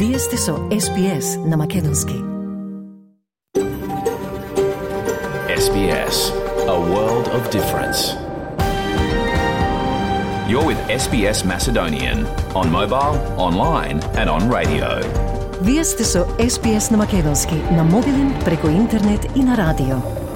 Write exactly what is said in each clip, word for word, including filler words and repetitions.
Вие сте со Ес Би Ес на Македонски. Ес Би Ес, a world of difference. You're with Ес Би Ес Macedonian on mobile, online and on radio. Вие сте со Ес Би Ес на Македонски на мобилен, преку интернет и на радио.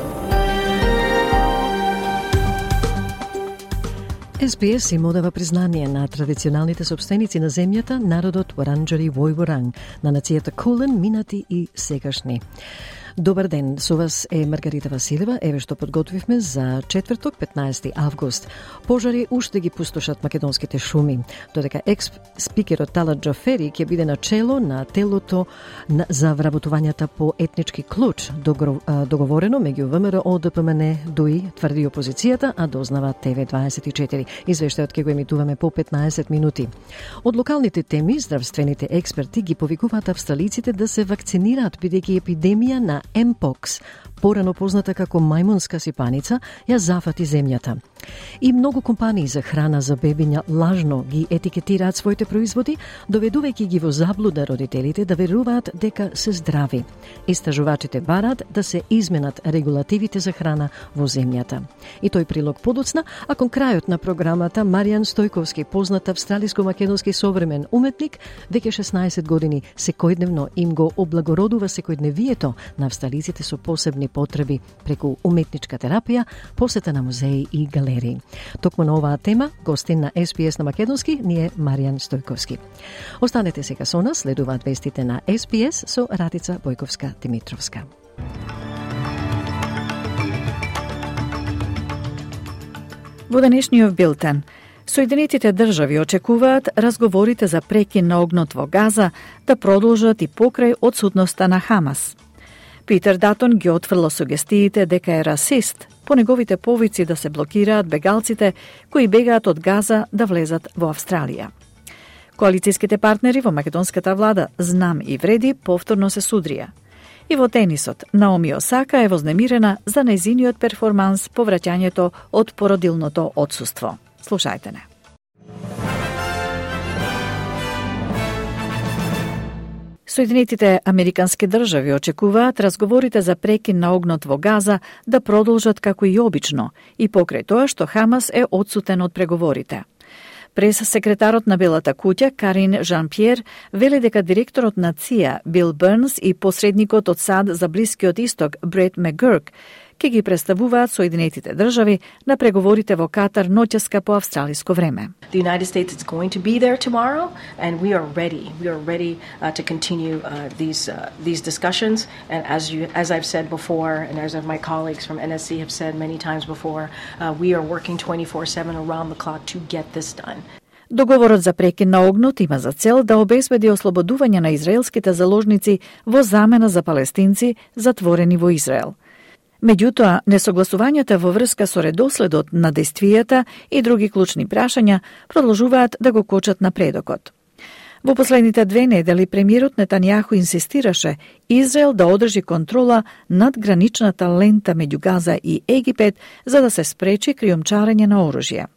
Ес Би Ес им одава признание на традиционалните собственици на земјата, народот Воранџари Војворан, на нацијата Кулен, минати и сегашни. Добар ден, со вас е Маргарита Василева. Еве што подготвивме за четврток, петнаесети август. Пожари уште ги пустошат македонските шуми, додека екс-спикерот Талат Џафери ќе биде на чело на телото за вработувањата по етнички клуч, договорено меѓу ВМРО, Д П М Н, ДУИ, тврди опозицијата, а дознава Т В дваесет и четири. Извештајот ќе го емитуваме по петнаесет минути. Од локалните теми, здравствените експерти ги повикуваат австралиците да се вакцинираат, бидејќи епидемија на Емпокс, порано позната како мајмунска сипаница, ја зафати земјата. И многу компании за храна за бебиња лажно ги етикетираат своите производи, доведувајќи ги во заблуда родителите да веруваат дека се здрави. Истражувачите бараат да се изменат регулативите за храна во земјата. И тој прилог подоцна, а кон крајот на програмата Маријан Стојковски, познат австралиско-македонски современ уметник, веќе шеснаесет години секојдневно им го облагородува секојдневието на австралиците со посебни потреби преку уметничка терапија, посета на музеи и галерии. Токму на оваа тема, гостин на Ес Би Ес на Македонски ни е Маријан Стојковски. Останете сега со нас, следуваат вестите на Ес Би Ес со Радица Бојковска-Димитровска. Во денешниот билтен, Соединетите држави очекуваат разговорите за прекин на огнот во Газа да продолжат и покрај одсутноста на Хамас. Питер Датон ги отфрла сугестиите дека е расист по неговите повици да се блокираат бегалците кои бегаат од Газа да влезат во Австралија. Коалицијските партнери во македонската влада Знам и Вреди повторно се судрија. И во тенисот, Наоми Осака е вознемирена за нејзиниот перформанс по враќањето од породилното отсуство. Слушајте не. Соединетите американски држави очекуваат разговорите за прекин на огнот во Газа да продолжат како и обично и покрај тоа што Хамас е одсутен од преговорите. Прес-секретарот на Белата куќа Карин Жан-Пјер вели дека директорот на Ц И А Бил Бернс и посредникот од САД за Блискиот Исток Брет Мегурк ке ги представуваат Соединетите држави на преговорите во Катар ноќеска по австралиско време. The United States is going to be there tomorrow, and we are ready. We are ready uh, to continue uh, these uh, these discussions. And as you, as I've said before, and as my colleagues from N S C have said many times before, uh, we are working twenty-four seven around the clock to get this done. Договорот за прекин на огнот има за цел да обезбеди ослободување на израелските заложници во замена за палестинци затворени во Израел. Меѓутоа, несогласувањата во врска со редоследот на действијата и други клучни прашања продолжуваат да го кочат напредокот. Во последните две недели премиерот Нетањаху инсистираше Израел да одржи контрола над граничната лента меѓу Газа и Египет за да се спречи кријумчарење на оружје.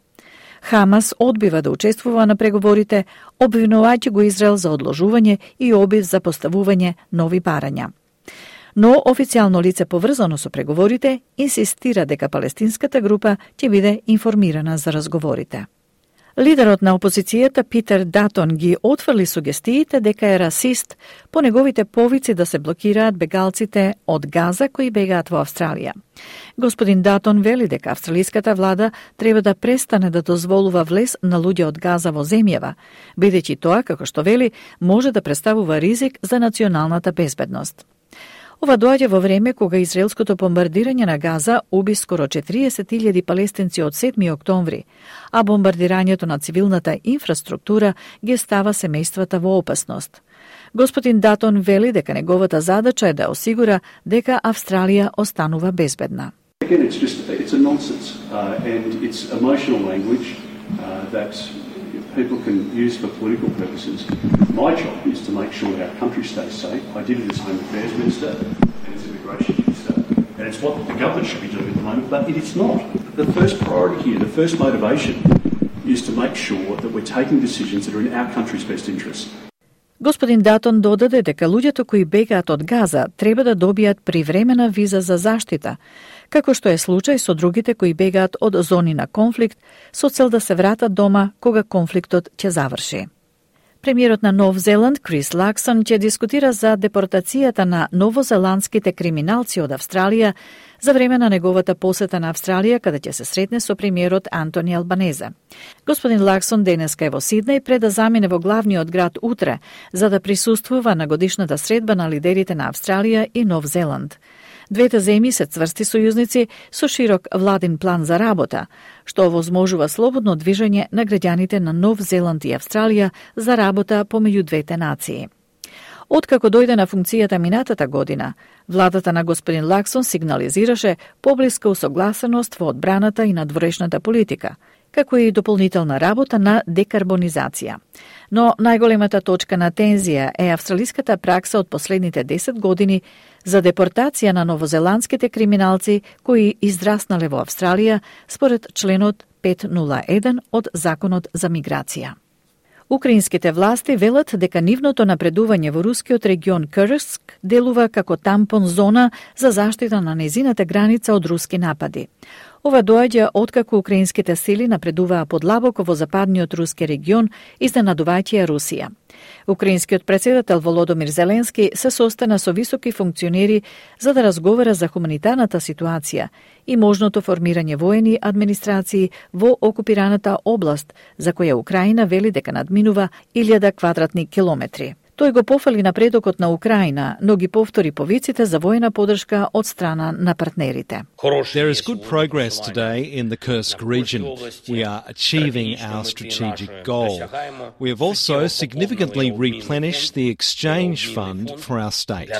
Хамас одбива да учествува на преговорите, обвинувајќи го Израел за одложување и обид за поставување нови барања. Но официјално лице поврзано со преговорите инсистира дека палестинската група ќе биде информирана за разговорите. Лидерот на опозицијата Питер Датон ги отфрли сугестиите дека е расист по неговите повици да се блокираат бегалците од Газа кои бегаат во Австралија. Господин Датон вели дека австралиската влада треба да престане да дозволува влез на луѓе од Газа во земјава, бидејќи тоа, како што вели, може да представува ризик за националната безбедност. Ова доаѓа во време кога израелското бомбардирање на Газа уби скоро четириесет илјади палестинци од седми октомври, а бомбардирањето на цивилната инфраструктура ги става семејствата во опасност. Господин Датон вели дека неговата задача е да осигура дека Австралија останува безбедна. Again, it's just it's a nonsense uh, and it's emotional language uh, that people can use for political purposes. My job is to make sure that our country stays safe. I did it as Home Affairs Minister and as Immigration Minister. And it's what the government should be doing at the moment, but it is not. The first priority here, the first motivation is to make sure that we're taking decisions that are in our country's best interests. Господин Датон додаде дека луѓето кои бегаат од Газа треба да добијат привремена виза за заштита, како што е случај со другите кои бегаат од зони на конфликт со цел да се вратат дома кога конфликтот ќе заврши. Премиерот на Нов Зеланд, Крис Лаксон, ќе дискутира за депортацијата на новозеландските криминалци од Австралија за време на неговата посета на Австралија, каде ќе се сретне со премиерот Антони Албанезе. Господин Лаксон денеска е во Сиднеј пред да замине во главниот град утре, за да присуствува на годишната средба на лидерите на Австралија и Нов Зеланд. Двете земји се цврсти сојузници со широк владин план за работа, што овозможува слободно движење на граѓаните на Нов Зеланд и Австралија за работа помеѓу двете нации. Откако дојде на функцијата минатата година, владата на господин Лаксон сигнализираше поблиска усогласеност во одбраната и надворешната политика, како и дополнителна работа на декарбонизација. Но најголемата точка на тензија е австралиската пракса од последните десет години за депортација на новозеландските криминалци кои израснале во Австралија според членот петстотини и еден од Законот за миграција. Украинските власти велат дека нивното напредување во рускиот регион Курск делува како тампон зона за заштита на незината граница од руски напади. Ова доаѓа откако украинските сили напредуваа подлабоко во западниот руски регион, изненадувајќи ја Русија. Украинскиот председател Володомир Зеленски се состана со високи функционери за да разговара за хуманитарната ситуација и можното формирање воени администрации во окупираната област, за која Украина вели дека надминува илјада квадратни километри. Тој го пофали напредокот на Украина, но ги повтори повиците за воена поддршка од страна на партнерите. There is good progress today in the Kursk region. We are achieving our strategic goal. We have also significantly replenished the exchange fund for our state.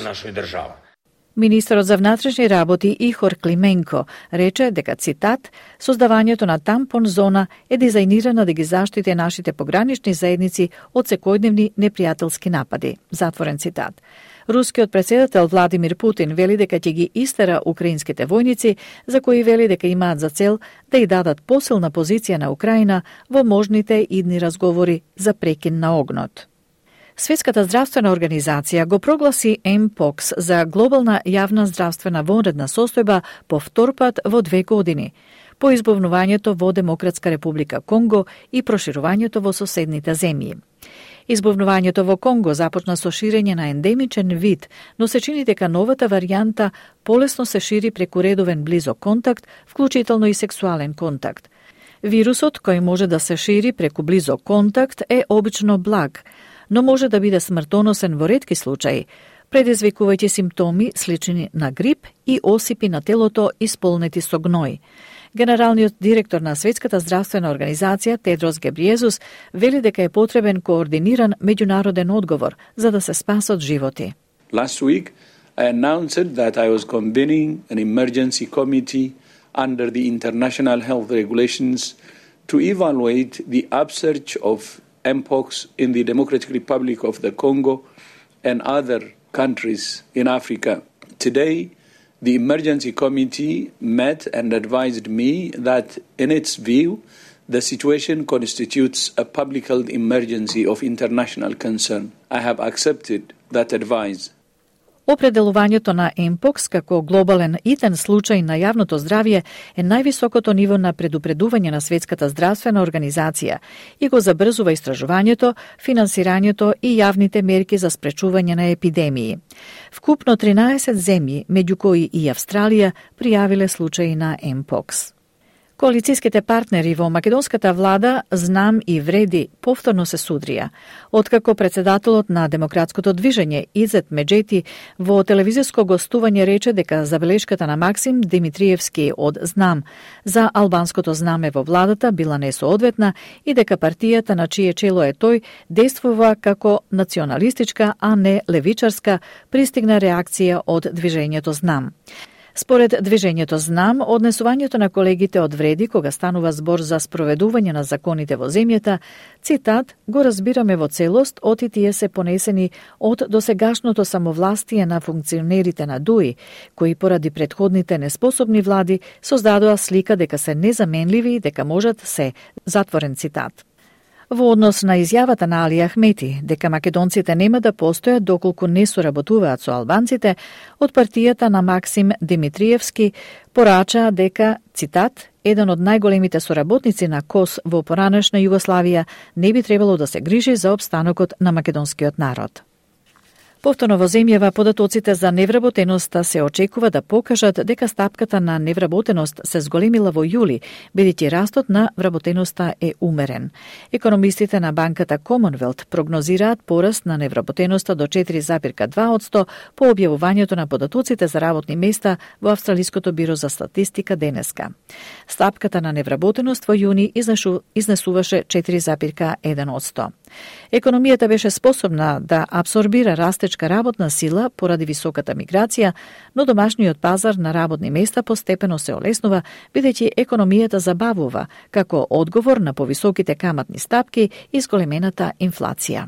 Министерот за внатрешни работи Ихор Клименко рече дека, цитат, создавањето на тампон зона е дизајнирана да ги заштити нашите погранични заедници од секојдневни непријателски напади. Затворен цитат. Рускиот председател Владимир Путин вели дека ќе ги истера украинските војници, за кои вели дека имаат за цел да ја дадат посилна позиција на Украина во можните идни разговори за прекин на огнот. Светската здравствена организација го прогласи Мпокс за глобална јавна здравствена вонредна состојба по втор пат во две години, по избавнувањето во Демократска република Конго и проширувањето во соседните земји. Избавнувањето во Конго започна со ширење на ендемичен вид, но се чини дека новата варијанта полесно се шири преку редовен близок контакт, вклучително и сексуален контакт. Вирусот кој може да се шири преку близок контакт е обично благ, но може да биде смртоносен во ретки случаи, предизвикувајќи симптоми слични на грип и осипи на телото исполнети со гној. Генералниот директор на Светската здравствена организација Тедрос Гебриезус вели дека е потребен координиран меѓународен одговор за да се спасат животи. Last week I announced that I was convening an emergency committee under the international health regulations to evaluate the upsurge of Mpox in the Democratic Republic of the Congo and other countries in Africa. Today, the emergency committee met and advised me that, in its view, the situation constitutes a public health emergency of international concern. I have accepted that advice. Определувањето на Мпокс како глобален итен случај на јавното здравје е највисокото ниво на предупредување на Светската здравствена организација и го забрзува истражувањето, финансирањето и јавните мерки за спречување на епидемии. Вкупно тринаесет земји, меѓу кои и Австралија, пријавиле случаи на Мпокс. Коалицијските партнери во македонската влада Знам и Вреди повторно се судрија, откако председателот на Демократското движење Изет Меджети во телевизиско гостување рече дека забелешката на Максим Димитриевски од Знам за албанското знаме во владата била несоодветна и дека партијата на чие чело е тој действува како националистичка, а не левичарска, пристигна реакција од движењето Знам. Според движењето Знам, однесувањето на колегите од Вреди кога станува збор за спроведување на законите во земјата, цитат, го разбираме во целост, оти тие се понесени од досегашното самовластие на функционерите на ДУИ, кои поради предходните неспособни влади создадоа слика дека се незаменливи и дека можат се, затворен цитат. Во однос на изјавата на Али Ахмети дека македонците нема да постојат доколку не соработуваат со албанците, од партијата на Максим Димитриевски порача дека, цитат, еден од најголемите соработници на КОС во поранешна Југославија не би требало да се грижи за опстанокот на македонскиот народ. Повторно во земјава податоците за невработеноста се очекува да покажат дека стапката на невработеност се зголемила во јули, бидејќи растот на вработеноста е умерен. Економистите на банката Commonwealth прогнозираат пораст на невработеноста до четири зарез два одсто по објавувањето на податоците за работни места во Австралиското биро за статистика денеска. Стапката на невработеност во јуни изнесуваше четири зарез еден одсто. Економијата беше способна да апсорбира растечка работна сила поради високата миграција, но домашниот пазар на работни места постепено се олеснува, бидејќи економијата забавува како одговор на повисоките каматни стапки и зголемената инфлација.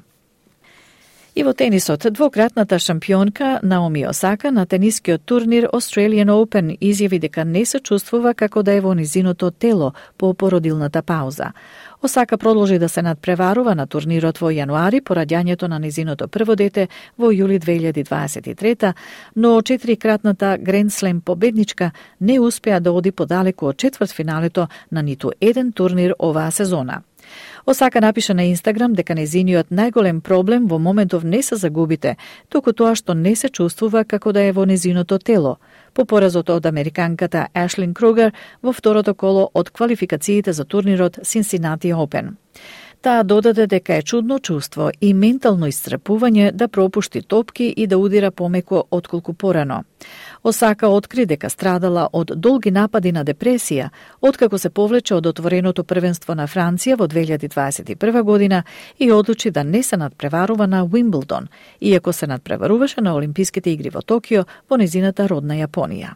И во тенисот, двократната шампионка Наоми Осака на тенискиот турнир Australian Open изјави дека не се чувствува како да е во низиното тело по породилната пауза. Осака продолжи да се надпреварува на турнирот во јануари по раѓањето на низиното прво дете во јули две илјади дваесет и трета, но четирикратната Гранд Слем победничка не успеа да оди подалеку од четвртфиналето на ниту еден турнир оваа сезона. Осака напиша на Инстаграм дека незиниот најголем проблем во моментов не се загубите, туку тоа што не се чувствува како да е во незиното тело, по поразот од американката Ашлин Кругер во второто коло од квалификациите за турнирот Cincinnati Open. Таа додаде дека е чудно чувство и ментално исцрпување да пропушти топки и да удира помеко отколку порано. Осака откри дека страдала од долги напади на депресија, откако се повлече од отвореното првенство на Франција во две илјади дваесет и прва година и одлучи да не се надпреварува на Уимблдон, иако се надпреваруваше на Олимписките игри во Токио во незината родна Јапонија.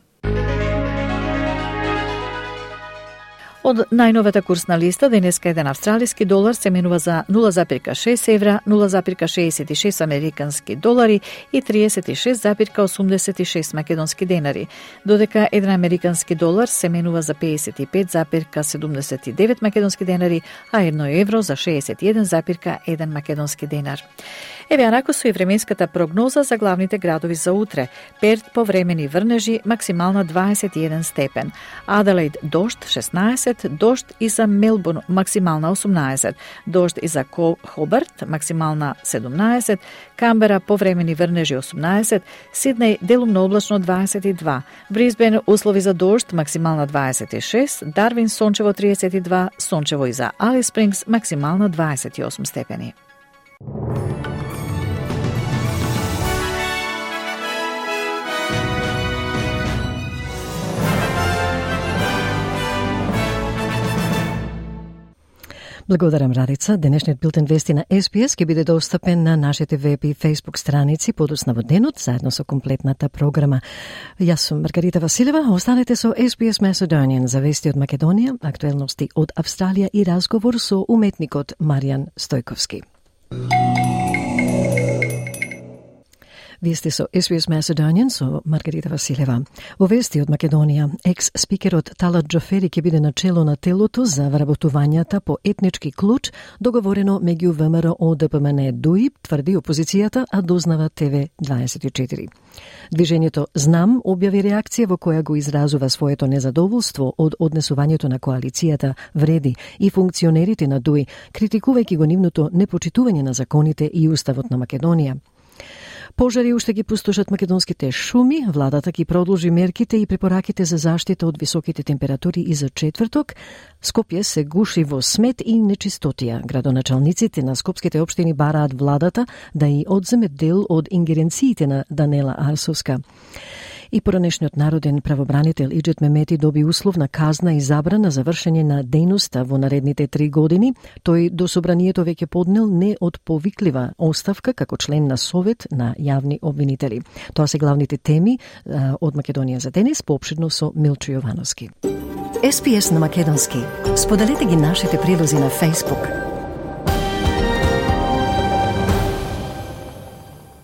Од најновата курсна листа, денеска еден австралиски долар се менува за нула зарез шест евра, нула зарез шеесет и шест американски долари и триесет и шест зарез осумдесет и шест македонски денари, додека еден американски долар се менува за пеесет и пет зарез седумдесет и девет македонски денари, а едно евро за шеесет и еден зарез еден македонски денар. Еве анако со и временската прогноза за главните градови за утре. Перт повремени врнежи, максимална дваесет и еден степен. Аделаид дожд шеснаесет, дожд и за Мелбурн максимална осумнаесет, дожд и за Хобарт максимална седумнаесет, Камбера повремени врнежи осумнаесет, Сиднеј делумно облачно дваесет и два, Брисбен услови за дожд максимална дваесет и шест, Дарвин сончево триесет и два, сончево и за Алис Спрингс максимална дваесет и осум степени. Благодарам, Радица. Денешниот билтен вести на Ес Би Ес ќе биде достапен на нашите веб и фейсбук страници подоцна во денот, заедно со комплетната програма. Јас сум Маргарита Василева, останете со Ес Би Ес Macedonian за вести од Македонија, актуелности од Австралија и разговор со уметникот Маријан Стојковски. Вие сте со Ес Би Ес Macedonian со Маргарита Василева. Во вести од Македонија, екс-спикерот Талат Џофери ќе биде начело на телото за вработувањата по етнички клуч, договорено меѓу ВМРО Д П М Н ДУИП, тврди опозицијата, а дознава Т В дваесет и четири. Движењето Знам објави реакција во која го изразува своето незадоволство од однесувањето на коалицијата Вреди и функционерите на ДУИ, критикувајќи го нивното непочитување на законите и уставот на Македонија. Пожари уште ги пустошат македонските шуми, владата ги продолжи мерките и препораките за заштита од високите температури и за четврток. Скопје се гуши во смет и нечистотија. Градоначалниците на скопските општини бараат владата да и одземе дел од ингеренциите на Данела Арсовска. И поранешниот народен правобранител Иџет Мемети доби условна казна и забрана за вршење на дејноста во наредните три години. Тој до собранието веќе поднел неотповиклива оставка како член на Совет на јавни обвинители. Тоа се главните теми а, од Македонија за денес, поопширно со Милчо Јовановски. Ес Би Ес на македонски. Споделете ги нашите прилози на Facebook.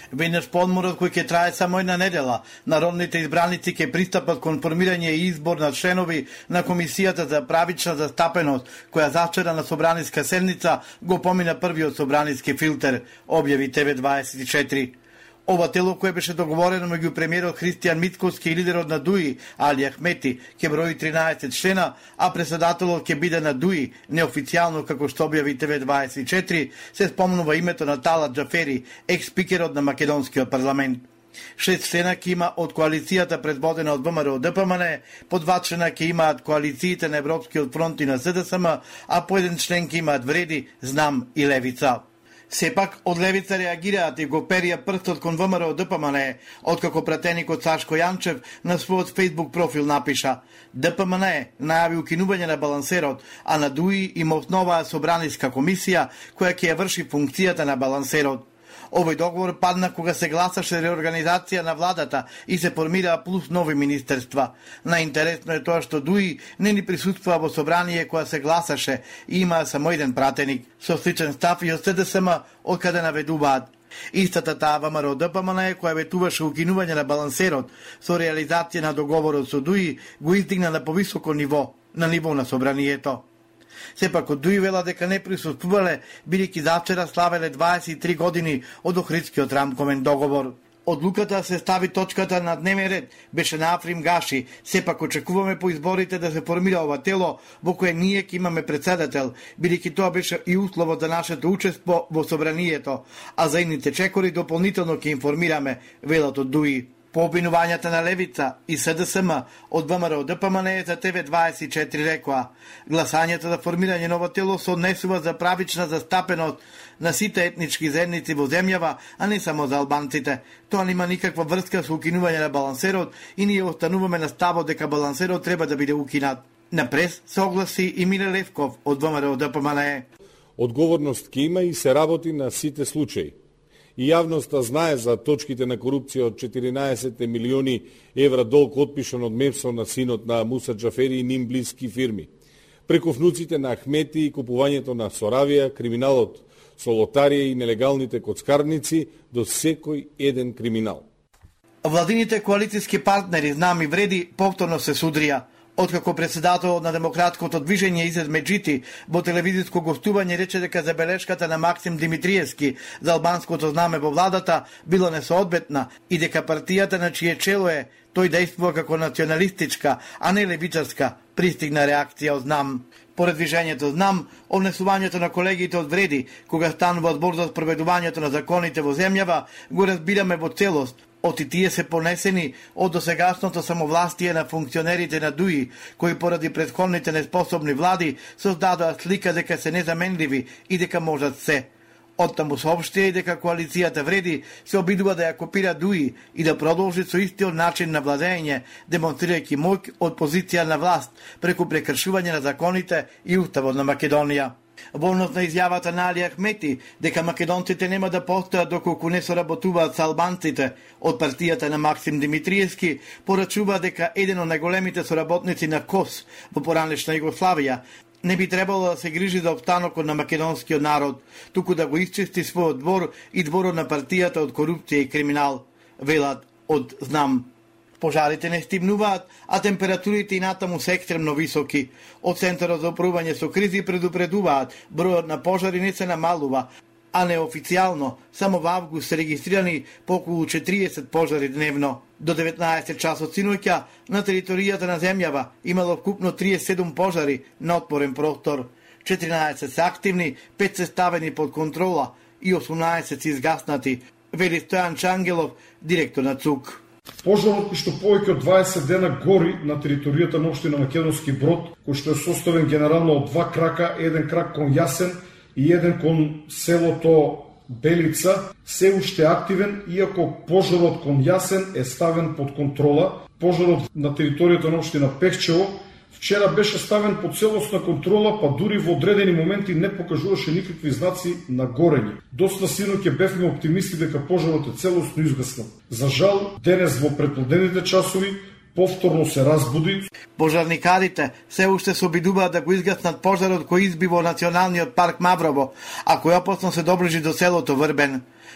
Веднаш по одморот кој ќе трае само една недела, народните избраници ќе пристапат кон формирање и избор на членови на Комисијата за правична застапеност, која завчера на собраниска седница го помина првиот собраниски филтер, објави Т В дваесет и четири. Ова тело кое беше договорено меѓу премиерот Христијан Мицкоски и лидерот на ДУИ Али Ахмети ќе брои тринаесет члена, а председателот ќе биде на ДУИ, неофицијално како што објави Т В дваесет и четири, се спомнува името на Талат Џафери, екс-спикерот на македонскиот парламент. Шест члена ќе има од коалицијата предводена од ВМРО Д П М Н, по два члена ќе имаат коалициите на Европскиот фронт и на С Д С М, а по еден член ќе имаат Вреди, Знам и Левица. Сепак, од Левица реагираат и го перија прстот кон ВМРО Д П М Н, откако пратеникот Сашко Јанчев на својот фејсбук профил напиша: Д П М Н најави укинување на балансерот, а на ДУИ има основаа собраниска комисија која ќе ја врши функцијата на балансерот. Овој договор падна кога се гласаше реорганизација на владата и се формираа плюс нови министерства. Најинтересно е тоа што ДУИ не ни присуствува во собрание која се гласаше и има само еден пратеник, со сличен став и од С Д С М, од каде наведуваат. Истата таа ВМРО Д П М Н која ветуваше укинување на балансерот со реализација на договорот со ДУИ го издигна на повисоко ниво, на ниво на собранието. Сепак од ДУИ вела дека не присуствувале, бидејќи завчера славеле дваесет и три години од Охридскиот рамковен договор. Одлуката се стави точката на дневен ред беше на Африм Гаши. Сепак очекуваме по изборите да се формира ова тело во кое ние ќе имаме председател, бидејќи тоа беше и условот за нашето учество во собранието, а за идните чекори дополнително ќе информираме, велат од ДУИ. По обвинувањата на Левица и С Д С М од ВМРО Д П М Н за Т В дваесет и четири рекоа: гласањето за формирање ново тело се однесува за правична застапеност на сите етнички заедници во земјава, а не само за албанците. Тоа нема никаква врска со укинување на балансерот и ние остануваме на ставот дека балансерот треба да биде укинат. На прес се огласи и Миле Левков од ВМРО Д П М Н. Одговорност ќе има и се работи на сите случаи. И јавноста знае за точките на корупција од четиринаесет милиони евра долг отпишан од МЕПСО на синот на Муса Џафери и ним блиски фирми. Преку внуците на Ахмети и купувањето на Соравија, криминалот со лотарија и нелегалните коцкарници до секој еден криминал. Владините коалициски партнери Знам и Вреди повторно се судрија. Откако председателот на демократското движење Изет Меджити во телевизиско гостување рече дека забелешката на Максим Димитриевски за албанското знаме во владата било несоодветна и дека партијата на чие чело е тој действува како националистичка, а не левичарска, пристигна реакција од Знам. Поред движењето Знам, однесувањето на колегите од Вреди, кога станува збор за спроведувањето на законите во земјава, го разбираме во целост. Оти тие се понесени од досегашното самовластие на функционерите на ДУИ, кои поради претходните неспособни влади создадоа слика дека се незаменливи и дека можат се. Оттаму соопштија и дека коалицијата Вреди се обидува да ја копира ДУИ и да продолжи со истиот начин на владење, демонстрирајќи моќ од позиција на власт преку прекршување на законите и уставот на Македонија. Во однос на изјавата на Али Ахмети дека македонците нема да постојат доколку не соработуваат со албанците од партијата на Максим Димитриевски, порачува дека еден од најголемите соработници на КОС во поранешна Југославија не би требало да се грижи за опстанокот на македонскиот народ, туку да го исчисти својот двор и дворот на партијата од корупција и криминал, велат од Знам. Пожарите не стимнуваат, а температурите и натаму се екстремно високи. Од Центарот за управување со кризи предупредуваат, бројот на пожари не се намалува, а неофицијално само во август се регистрирани по околу четириесет пожари дневно. До деветнаесет часот синоќа на територијата на земјава имало вкупно триесет и седум пожари на отворен простор. четиринаесет се активни, пет се ставени под контрола и осумнаесет се изгаснати, вели Стојан Чангелов, директор на ЦУК. Пожарот кој што повеќе од дваесет дена гори на територијата на општина Македонски Брод, кој што е составен генерално од два крака, еден крак кон Јасен и еден кон селото Белица, се уште активен, иако пожарот кон Јасен е ставен под контрола. Пожарот на територијата на општина Пехчево вчера беше ставен под целосна контрола, па дури во одредени моменти не покажуваше никакви знаци на горење. Доста синоќа бевме оптимисти дека пожарот е целосно изгаснат. За жал, денес во претпладените часови повторно се разбуди. Пожарникарите се уште се обидуваат да го изгаснат пожарот кој изби во Националниот парк Маврово, а кој опасно се доближи до селото Врбен.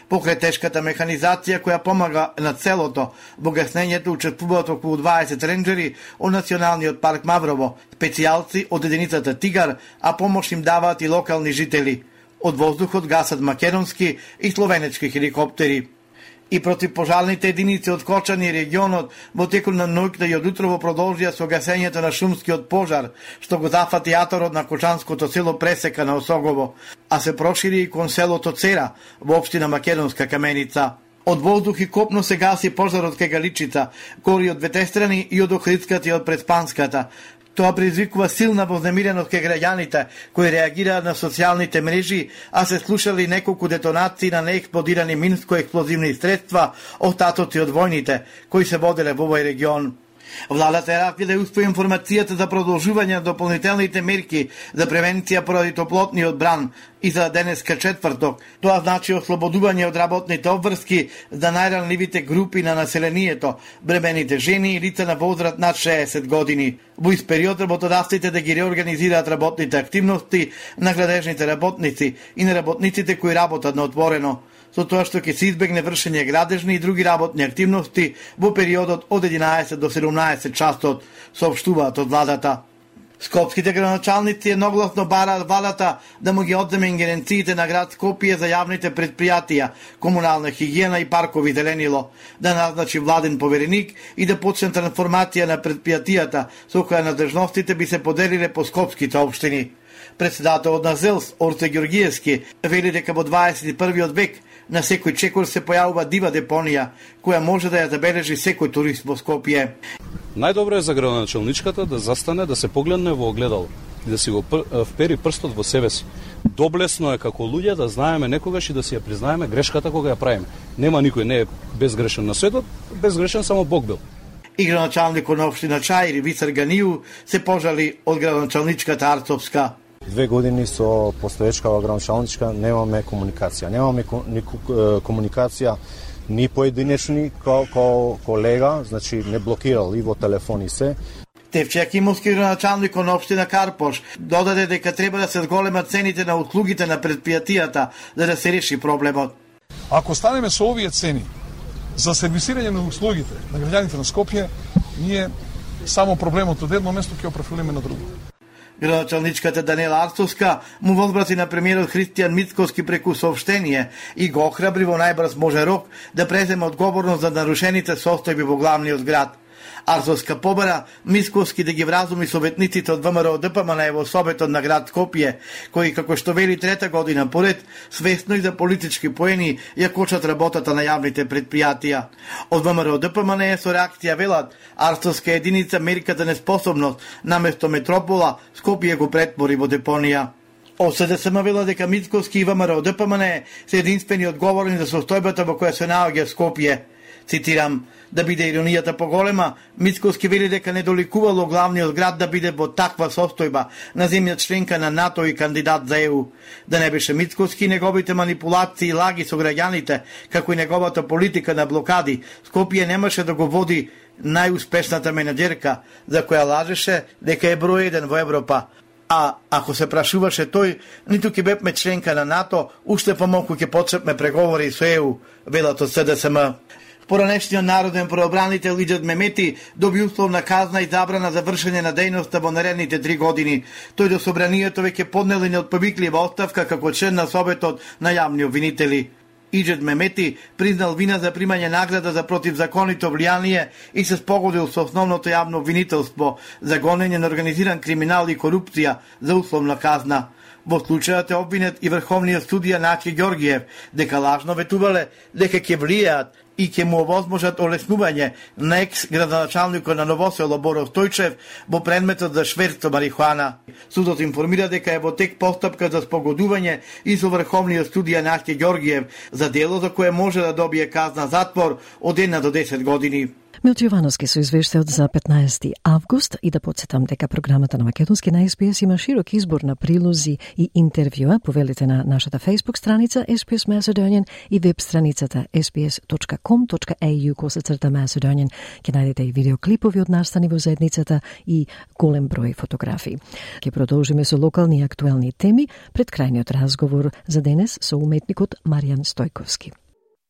Покрај тешката механизација која помага на целото, во гаснењето учествуваат околу дваесет ренџери од Националниот парк Маврово, специјалци од единицата Тигар, а помош им даваат и локални жители. Од воздухот гасат македонски и словенечки хеликоптери. И противпожарните единици од Кочани регионот во текот на ноќта и од утрово продолжија со гасењето на шумскиот пожар, што го зафати јаторот на кочанското село Пресека на Осогово, а се прошири и кон селото Цера во општина Македонска Каменица. Од воздух и копно се гаси пожарот кај Галичица, гори од двете страни и од Охридската и од Преспанската. Тоа предизвикува силна вознемиреност кај граѓаните кои реагираат на социјалните мрежи, а се слушали неколку детонации на неексплодирани минско-експлозивни средства, остатоци од војните кои се воделе во овој регион. Владата е разгледа успои информацијата за продолжување на дополнителните мерки за превенција поради топлотниот бран и за денеска четврток. Тоа значи ослободување од работните обврски за најранливите групи на населението, бремените жени и лица на возраст над шеесет години. Во ист период работодавците да ги реорганизираат работните активности на градежните работници и на работниците кои работат на отворено, со тоа што ќе се избегне вршење градежни и други работни активности во периодот од единаесет до седумнаесет часот, соопштуваат од владата. Скопските градоначалници едногласно бараат владата да му ги одземе ингеренциите на град Скопје за јавните предпријатија, комунална хигиена и паркови зеленило, да назначи владен повереник и да почне трансформација на предпријатијата, со која надлежностите би се поделиле по скопските општини. Председателот на ЗЕЛС, Орце Ѓоргиевски, вели дека во дваесет и првиот век на секој чекор се појавува дива депонија, која може да ја забележи секој турист во Скопје. Најдобро е за градоначалничката да застане, да се погледне во огледало и да си го впери прстот во себе си. Доблесно е како луѓе да знаеме некогаш и да си ја признаеме грешката кога ја правиме. Нема никој не е безгрешен на светот, безгрешен само Бог бил. И градоначалникот на општина Чаир Вицар Ганију се пожали од градоначалничката Арцовска. Две години со постоечкава градоначалничка немаме комуникација. Немаме ни комуникација ни поединечни као, као колега, значи не блокирал и во телефон и се. Тевче Акимовски, градоначалникот на општина Карпош, додаде дека треба да се зголемат цените на услугите на предпријатијата за да се реши проблемот. Ако станеме со овие цени за сервисирање на услугите на граѓаните на Скопје, ние само проблемот од едно место ќе го префрлиме на друго. Градоначалничката Данела Арцовска му возбрати на премиерот Христијан Мицковски преку соопштение и го охрабри во најбрз може рок да преземе одговорност за нарушените состојби во главниот град. Арцовска побара Мицковски да ги вразуми советниците од ВМРО ДПМН во Советот на град Скопје, кои, како што вели трета година поред, свесно и за политички поени ја кочат работата на јавните предпријатија. Од ВМРО ДПМН со реакција велат, Арцовска единица мерката неспособност, наместо метропола, Скопје го претвори во депонија. О СДСМ вела дека Мицковски и ВМРО ДПМН се единствени одговорни за состојбата во која се наоѓа Скопје. Цитирам, да биде иронијата поголема, Мицковски вели дека не доликувало главниот град да биде во таква состојба на земја членка на НАТО и кандидат за Е У. Да не беше Мицковски и неговите манипулации и лаги со граѓаните, како и неговата политика на блокади, Скопје немаше да го води најуспешната менеджерка, за која лажеше дека е број еден во Европа. А ако се прашуваше тој, ниту ќе бевме членка на НАТО, уште помалку ќе почнеме преговори со Е У, велат од СДСМ. Поранешниот народен правобранител Иџет Мемети доби условна казна и забрана за вршење на дејноста во наредните три години. Тој до собранието веќе поднел и неотпобиклива оставка како член на Советот на јавни обвинители. Иџет Мемети признал вина за примање награда за противзаконито влијание и се спогодил со основното јавно обвинителство за гонење на организиран криминал и корупција за условна казна. Во случајот е обвинет и врховниот судија Наки Ѓоргиев дека лажно ветувале дека ќе влијаат и ќе му овозможат олеснување на екс-градоначалникот на Ново село Боро Стојчев во предметот за шверство марихуана. Судот информира дека е во тек постапка за спогодување и со врховниот судија Наки Ѓоргиев за дело за кое може да добие казна затвор од една до десет години. Милчо Јовановски со извештајот за петнаесети август и да подсетам дека програмата на Македонски на Ес Би Ес има широк избор на прилози и интервјуа. Повелите на нашата Facebook страница Ес Би Ес Macedonian и веб страницата ес би ес точка ком точка ей ю косацрта Macedonian. Ќе најдете и видеоклипови од настани во заедницата и голем број фотографии. Ќе продолжиме со локални и актуелни теми пред крајниот разговор за денес со уметникот Маријан Стојковски.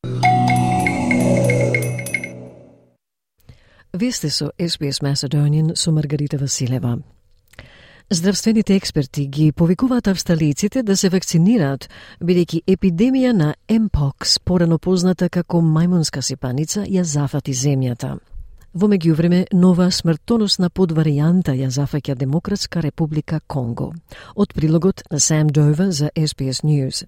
Вие сте со Ес Би Ес Macedonian со Маргарита Василева. Здравствените експерти ги повикуваат австралиците да се вакцинираат, бидејќи епидемија на Mpox, порано позната како мајмунска сипаница, ја зафати земјата. Во меѓувреме, нова смртоносна подваријанта ја зафаќа Демократска република Конго. Од прилогот на Сам Дова за Ес Би Ес News.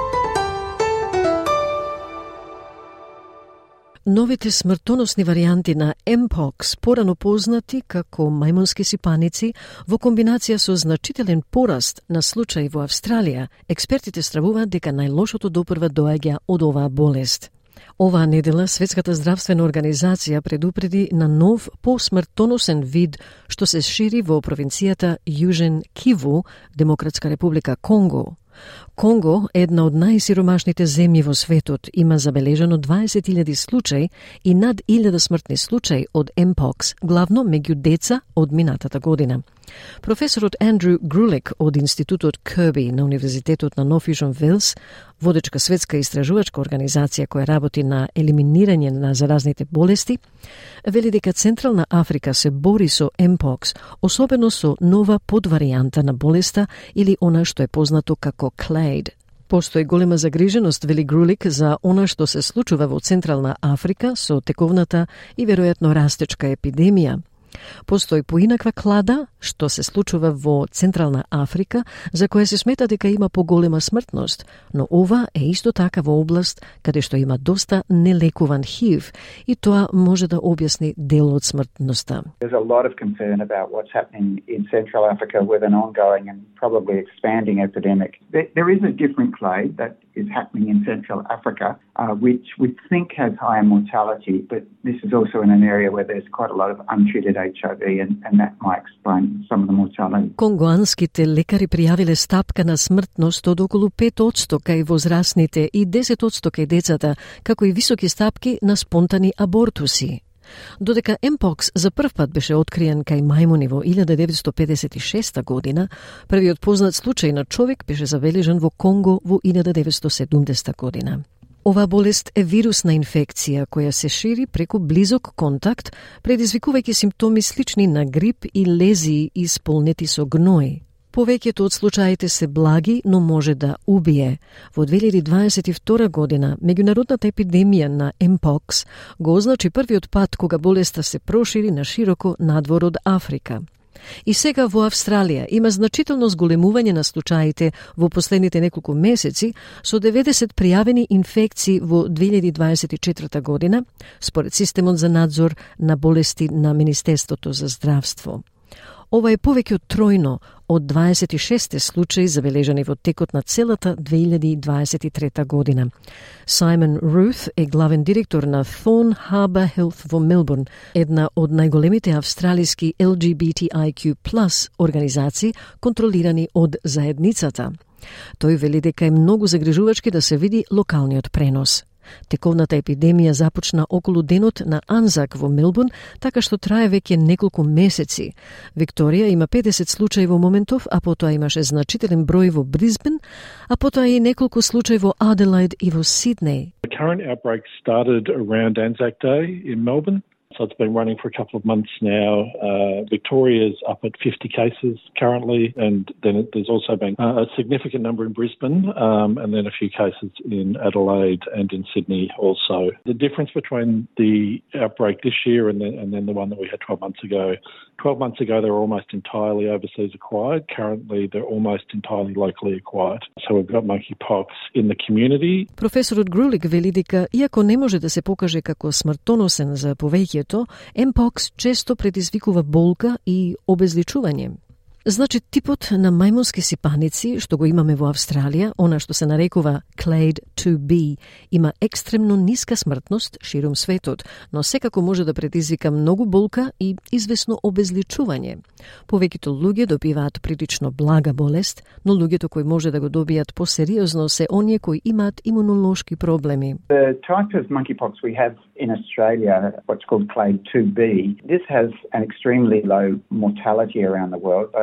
Новите смртоносни варијанти на Mpox, порано познати како мајмунски сипаници, во комбинација со значителен пораст на случаи во Австралија, експертите стравуваат дека најлошото допрва доаѓа од оваа болест. Оваа недела Светската здравствена организација предупреди на нов посмртоносен вид што се шири во провинцијата Јужен Киву, Демократска република Конго. Конго, една од најсиромашните земји во светот, има забележано дваесет илјади случаи и над илјада смртни случаи од Mpox, главно меѓу деца од минатата година. Професорот Андрю Грулик од Институтот Кирби на Универзитетот на Нов Јужен Велс, водечка светска истражувачка организација која работи на елиминирање на заразните болести, вели дека Централна Африка се бори со Mpox, особено со нова подваријанта на болеста или она што е познато како Clade. Постои голема загриженост, вели Грулик, за она што се случува во Централна Африка со тековната и веројатно растечка епидемија. Постои поинаква клада што се случува во Централна Африка, за која се смета дека има поголема смртност, но ова е исто така во област каде што има доста нелекуван хив и тоа може да објасни дел од смртноста. There's a lot of concern about what's happening in Central Africa with an ongoing and probably expanding epidemic. There, there is a different clade that is happening in Central Africa, uh, which we think has higher mortality, but this is also in an area where there's quite a lot of untreated H I V, and, and that might explain some of the mortality. Конгоанските лекари пријавиле стапка на смртност од околу пет одсто кај возрастните и десет одсто кај децата, како и високи стапки на спонтани абортуси. Додека Mpox за прв пат беше откриен кај мајмуни во илјада деветстотини педесет и шеста година, првиот познат случај на човек беше забележан во Конго во илјада деветстотини седумдесета година. Оваа болест е вирусна инфекција која се шири преку близок контакт, предизвикувајќи симптоми слични на грип и лезии исполнети со гној. Повеќето од случаите се благи, но може да убие. Во две илјади дваесет и втора година, меѓународната епидемија на Mpox го означи првиот пат кога болеста се прошири на широко надвор од Африка. И сега во Австралија има значително зголемување на случаите во последните неколку месеци, со деветдесет пријавени инфекции во две илјади дваесет и четврта година, според системот за надзор на болести на Министерството за здравство. Ова е повеќе од тројно од дваесет и шест случаи забележани во текот на целата две илјади дваесет и трета година. Саймон Рут е главен директор на Thorn Harbour Health во Мелбурн, една од најголемите австралиски Л Г Б Т I Q плюс организации контролирани од заедницата. Тој вели дека е многу загрижувачки да се види локалниот пренос. Тековната епидемија започна околу денот на Анзак во Мелбурн, така што трае веќе неколку месеци. Викторија има педесет случаи во моментов, а потоа имаше значителен број во Брисбен, а потоа и неколку случаи во Аделаид и во Сиднеј. The current outbreak started around Anzac Day in Melbourne. So it's been running for a couple of months now. Uh, Victoria's up at fifty cases currently, and then it, there's also been uh, a significant number in Brisbane, um, and then a few cases in Adelaide and in Sydney also. The difference between the outbreak this year and then, and then the one that we had twelve months ago, twelve months ago they were almost entirely overseas acquired. Currently they're almost entirely locally acquired. So we've got monkeypox in the community. Професорот Грулик вели дека, иако не може да се покаже како смртоносен за повеќето, Mpox често предизвикува болка и обезличување. Значи, типот на мајмунски сипаници, што го имаме во Австралија, она што се нарекува Clade two B, има екстремно ниска смртност ширум светот, но секако може да предизвика многу болка и известно обезличување. Повеќето луѓе добиваат прилично блага болест, но луѓето кои може да го добијат посериозно се оние кои имаат имунолошки проблеми. The type of monkeypox we have in Australia, what's called Clade two B, this has an extremely low mortality around the world, but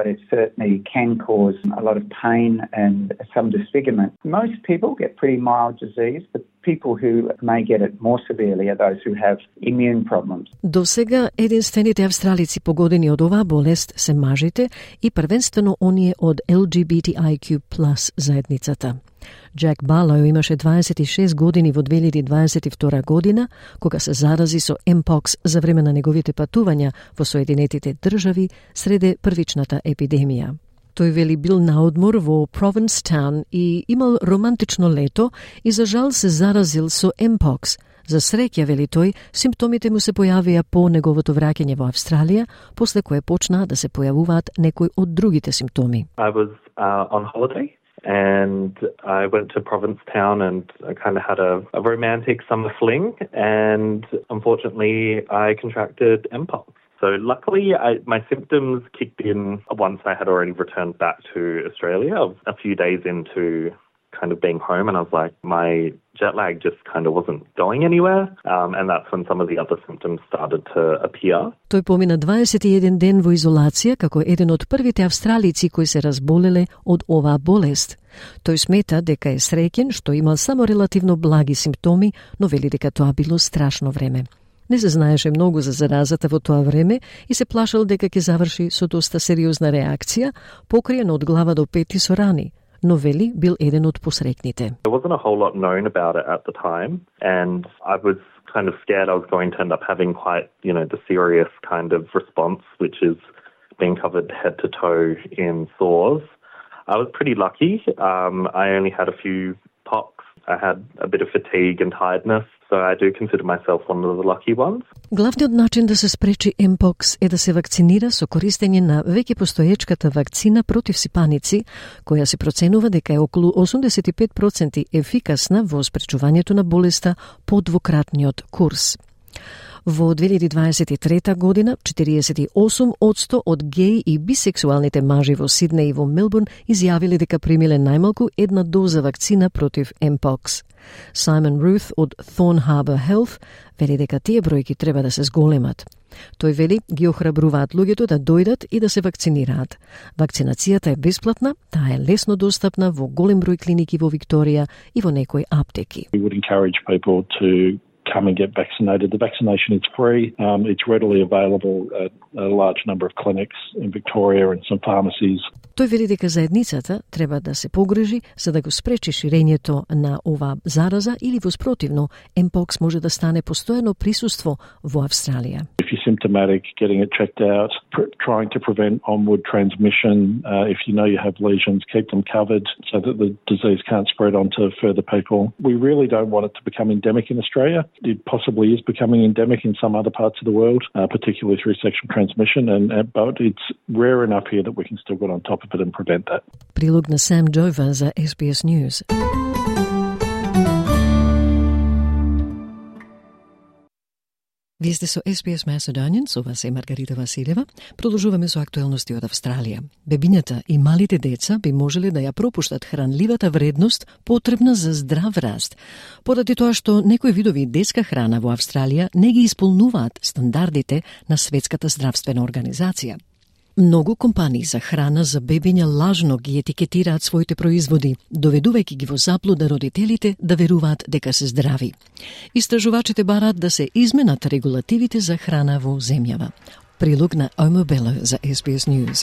it certainly can cause a lot of pain and some disfigurement. Most people get pretty mild disease. The people who may get it more severely are those who have immune problems. До сега единствените австралици погодени од оваа болест се мажите и првенствено оние од L G B T I Q plus заедницата. Джек Барлоу имаше дваесет и шест години во две илјади дваесет и втора година, кога се зарази со Mpox за време на неговите патувања во Соединетите држави среде првичната епидемија. Тој вели бил на одмор во Provincetown и имал романтично лето и за жал се заразил со Mpox. За среќа, вели тој, симптомите му се појавија по неговото враќање во Австралија, после кое почнаа да се појавуваат некои од другите симптоми. I was uh, on holiday. And I went to Provincetown and I kind of had a, a romantic summer fling, and unfortunately I contracted Mpox. So luckily I, my symptoms kicked in once I had already returned back to Australia, a few days into kind of being home, and I was like, my jet lag just kind of wasn't going anywhere, um, and that's when some of the other symptoms started to appear. Тој помина дваесет и еден ден во изолација како еден од првите австралици кои се разболеле од оваа болест. Тој смета дека е среќен што имал само релативно благи симптоми, но вели дека тоа било страшно време. Не се знаеше многу за заразата во тоа време и се плашал дека ќе заврши со доста сериозна реакција, покриена од глава до пети со рани. Но вели бил еден од посрекните. There wasn't a whole lot known about it at the time, and I was kind of scared I was going to end up having quite, you know, the serious kind of response, which is being covered head to toe in sores. I was pretty lucky. Um, I only had a few pox. I had a bit of fatigue and tiredness, so I do consider myself one of the lucky ones. Главниот начин да се спречи Mpox е да се вакцинира со користење на веќе постоечката вакцина против сипаници, која се проценува дека е околу осумдесет и пет проценти ефикасна во спречувањето на болеста по двократниот курс. Во две илјади дваесет и трета година, четириесет и осум одсто од геј и бисексуалните мажи во Сиднеј и во Мелбурн изјавиле дека примиле најмалку една доза вакцина против Mpox. Simon Ruth од Thorn Harbour Health вели дека тие бројки треба да се зголемат. Тој вели ги охрабруваат луѓето да дојдат и да се вакцинираат. Вакцинацијата е бесплатна, таа е лесно достапна во голем број клиники во Викторија и во некои аптеки. We would encourage people to come and get vaccinated. The vaccination is free. Um, it's readily available at a large number of clinics in Victoria and some pharmacies. Тој вели дека заедницата треба да се погрижи за да го спречи ширењето на оваа зараза или во спротивно, Mpox може да стане постојано присуство во Австралија. If you're symptomatic, getting it checked out, pr- trying to prevent onward transmission. Uh, if you know you have lesions, keep them covered so that the disease can't spread onto further people. We really don't want it to become endemic in Australia. It possibly is becoming endemic in some other parts of the world, uh, particularly through sexual transmission, and, and but it's rare enough here that we can still get on top of it and prevent that. Прилог на Сам Джова за S B S News. Вие сте со S B S Macedonian, со вас е Маргарита Василева. Продолжуваме со актуелности од Австралија. Бебињата и малите деца би можеле да ја пропуштат хранливата вредност потребна за здрав раст, поради тоа што некои видови детска храна во Австралија не ги исполнуваат стандардите на Светската здравствена организација. Многу компании за храна за бебиња лажно ги етикетираат своите производи, доведувајќи ги во заблуда родителите да веруваат дека се здрави. Истражувачите бараат да се изменат регулативите за храна во земјава. Прилог на Омо Бело за S B S News.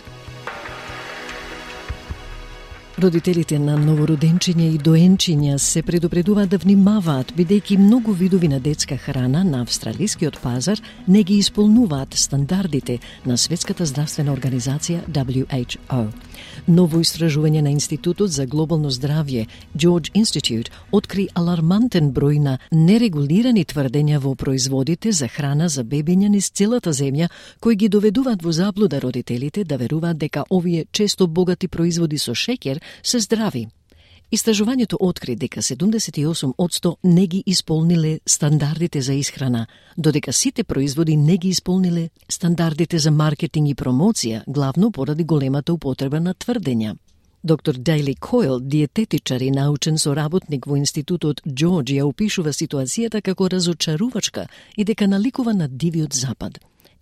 Родителите на новороденчиња и доенчиња се предупредуваат да внимаваат, бидејќи многу видови на детска храна на австралискиот пазар не ги исполнуваат стандардите на Светската здравствена организација W H O. Ново истражување на Институтот за глобално здравје George Institute откри алармантен број на нерегулирани тврдења во производите за храна за бебиња низ целата земја, кои ги доведуваат во заблуда родителите да веруваат дека овие често богати производи со шеќер се здрави. Истражувањето откри дека седумдесет и осум одсто не ги исполниле стандардите за исхрана, додека сите производи не ги исполниле стандардите за маркетинг и промоција, главно поради големата употреба на тврдења. Доктор Дейли Койл, диететичар и научен соработник во Институтот Джорџ, ја опишува ситуацијата како разочарувачка и дека наликува на дивиот запад.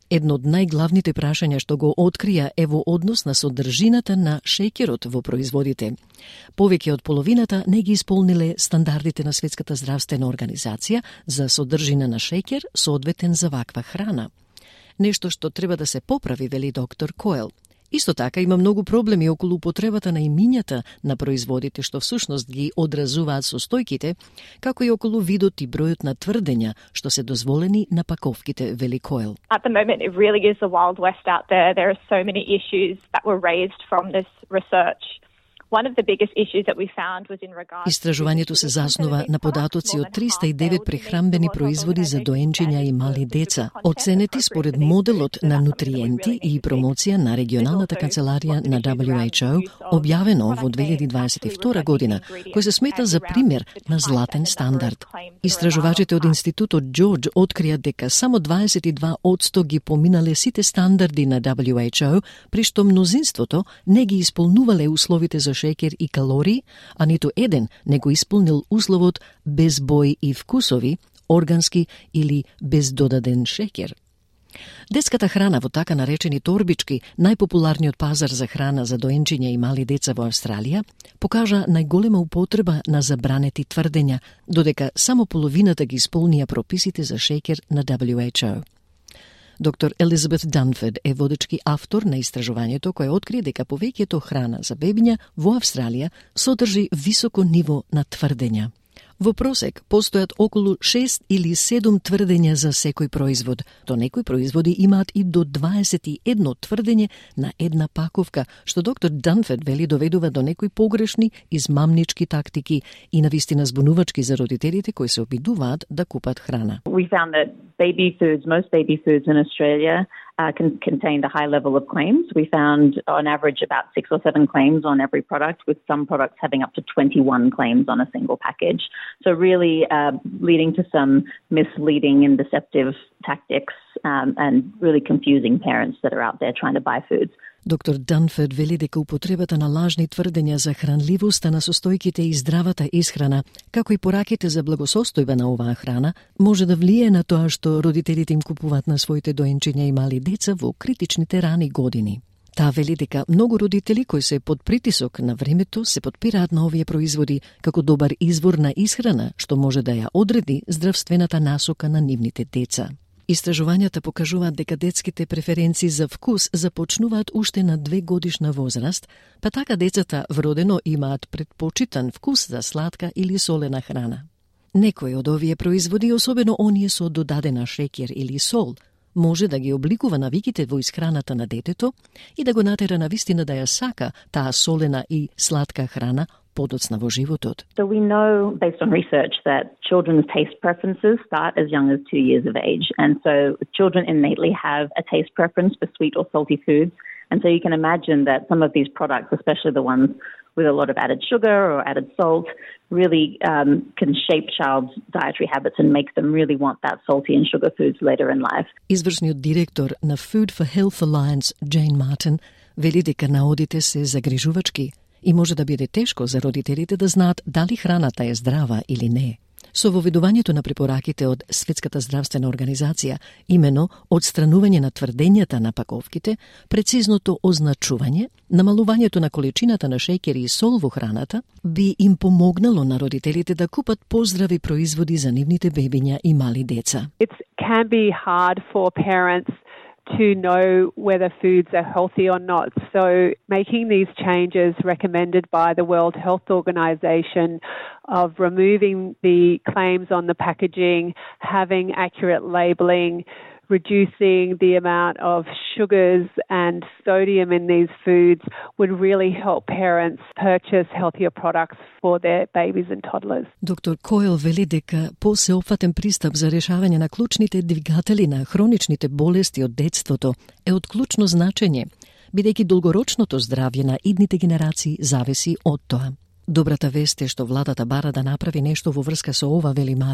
Едно од најглавните прашања што го открија е во однос на содржината на шеќерот во производите. Повеќе од половината не ги исполниле стандардите на Светската здравствена организација за содржина на шеќер соодветен за ваква храна. Нешто што треба да се поправи, вели доктор Коел. Исто така има многу проблеми околу употребата на имињата на производите што всушност ги одразуваат состојките, како и околу видот и бројот на тврдења што се дозволени на паковките, вели Коел. At the moment it really is the Wild West out there. There are so many issues that were raised from this research. One of the biggest issues that we found was in regards Истражувањето се заснова на податоци од триста и девет прехрамбени производи за доенчиња и мали деца, оценети според моделот на нутриенти и промоција на регионалната канцеларија на W H O, објавено во две илјади дваесет и втора година, кој се смета за пример на златен стандард. Истражувачите од Институтот Џорџ открија дека само дваесет и два одсто ги поминале сите стандарди на W H O, при што мнозинството не ги исполнувале условите за шеќер и калории, а ниту еден не го исполнил условот без бој и вкусови, органски или без додаден шеќер. Детската храна во така наречени торбички, најпопуларниот пазар за храна за доенчиња и мали деца во Австралија, покажа најголема употреба на забранети тврдења, додека само половината ги исполнија прописите за шеќер на W H O. Доктор Елизабет Данфорд е водечки автор на истражувањето кој откри дека повеќето храна за бебиња во Австралија содржи високо ниво на тврдења. Во просек постојат околу шест или седум тврдења за секој производ, то некои производи имаат и до дваесет и едно тврдење на една паковка, што доктор Данфорд вели доведува до некои погрешни измамнички тактики и навистина збунувачки за родителите кои се обидуваат да купат храна. We found that baby foods, most baby foods in Australia uh, can contain a high level of claims. We found on average about six or seven claims on every product, with some products having up to twenty-one claims on a single package. So really uh, leading to some misleading and deceptive tactics um, and really confusing parents that are out there trying to buy foods. Доктор Данфорд вели дека употребата на лажни тврдења за хранливоста на состојките и здравата исхрана, како и пораките за благосостојба на оваа храна, може да влие на тоа што родителите им купуваат на своите доенчиња и мали деца во критичните рани години. Таа вели дека многу родители кои се под притисок на времето се подпираат на овие производи како добар извор на исхрана што може да ја одреди здравствената насока на нивните деца. Истражувањата покажуваат дека детските преференции за вкус започнуваат уште на две годишна возраст, па така децата вродено имаат предпочитан вкус за сладка или солена храна. Некои од овие производи, особено оние со додадена шеќер или сол, може да ги обликува навиките во исхраната на детето и да го натера навистина да ја сака таа солена и сладка храна подоцна во животот. So we know, based on research, that children's taste preferences start as young as two years of age. And so children innately have a taste preference for sweet or salty foods. And so you can imagine that some of these products, especially the ones with a lot of added sugar or added salt, really um, can shape child's dietary habits and make them really want that salty and sugar foods later in life. Извршниот директор на Food for Health Alliance, Jane Martin, вели дека наодите се загрижувачки и може да биде тешко за родителите да знаат дали храната е здрава или не. Со воведувањето на препораките од Светската здравствена организација, имено одстранување на тврдењата на паковките, прецизното означување, намалувањето на количината на шеќер и сол во храната, би им помогнало на родителите да купат поздрави производи за нивните бебиња и мали деца. It can be hard for parents to know whether foods are healthy or not. So making these changes recommended by the World Health Organization of removing the claims on the packaging, having accurate labeling, reducing the amount of sugars and sodium in these foods would really help parents purchase healthier products for their babies and toddlers. Доктор Койл вели дека посеопфатен пристап за решавање на клучните двигатели на хроничните болести од детството е од клучно значење, бидејќи долгорочното здравје на идните генерации зависи од тоа. Добрата вест е што владата бара да направи нешто во врска со ова, вели Матен.